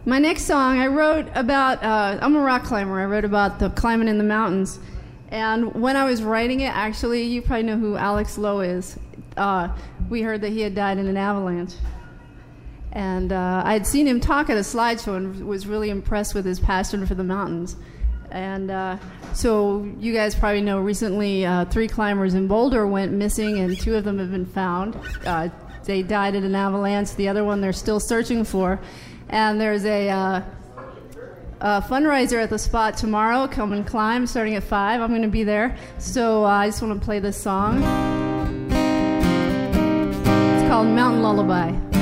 My next song I wrote about, I'm a rock climber. I wrote about the climbing in the mountains. And when I was writing it, actually, you probably know who Alex Lowe is. We heard that he had died in an avalanche. And I had seen him talk at a slideshow and was really impressed with his passion for the mountains. And so you guys probably know recently 3 climbers in Boulder went missing and 2 of them have been found. They died in an avalanche. The other one they're still searching for. And there's a fundraiser at the spot tomorrow. Come and climb, starting at 5. I'm going to be there. So I just want to play this song. It's called Mountain Lullaby.